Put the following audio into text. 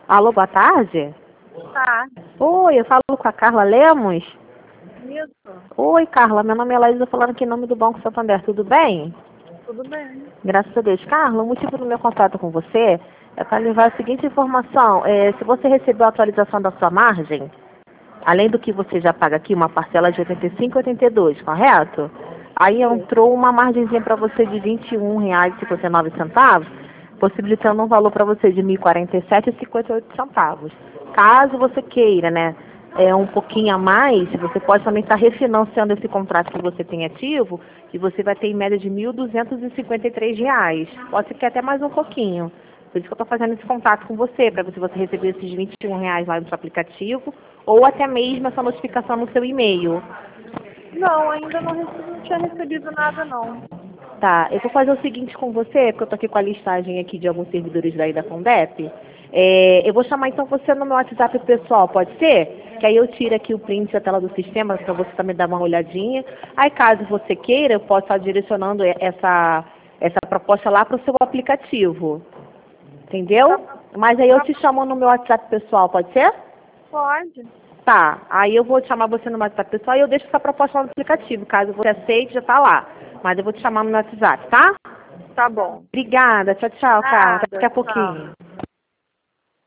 Alô, boa tarde? Tá. Oi, eu falo com a Carla Lemos. Isso. Oi, Carla, meu nome é Laísa, falando aqui em nome do Banco Santander, tudo bem? Tudo bem. Graças a Deus. Carla, o motivo do meu contato com você é para levar a seguinte informação. Se você recebeu a atualização da sua margem, além do que você já paga aqui, uma parcela de 85 e 82, correto? Aí entrou uma margenzinha para você de R$ 21,59, possibilitando um valor para você de R$ 1.047,58. Caso você queira, né, um pouquinho a mais, você pode também estar refinanciando esse contrato que você tem ativo, e você vai ter em média de R$ 1.253. Pode ser que até mais um pouquinho. Por isso que eu estou fazendo esse contato com você, para ver se você receber esses R$ 21 lá no seu aplicativo, ou até mesmo essa notificação no seu e-mail. Não, ainda não tinha recebido nada, não. Tá, eu vou fazer o seguinte com você, porque eu tô aqui com a listagem aqui de alguns servidores daí da Fundep. Eu vou chamar então você no meu WhatsApp pessoal, pode ser? Que aí eu tiro aqui o print da tela do sistema para você também dar uma olhadinha. Aí caso você queira, eu posso estar direcionando essa proposta lá para o seu aplicativo. Entendeu? Mas aí eu te chamo no meu WhatsApp pessoal, pode ser? Pode. Tá, aí eu vou chamar você no WhatsApp pessoal e eu deixo essa proposta lá no aplicativo. Caso você aceite, já tá lá. Mas eu vou te chamar no WhatsApp, tá? Tá bom. Obrigada. Tchau, tchau, Carla. Até Nada. daqui a Tchau. pouquinho.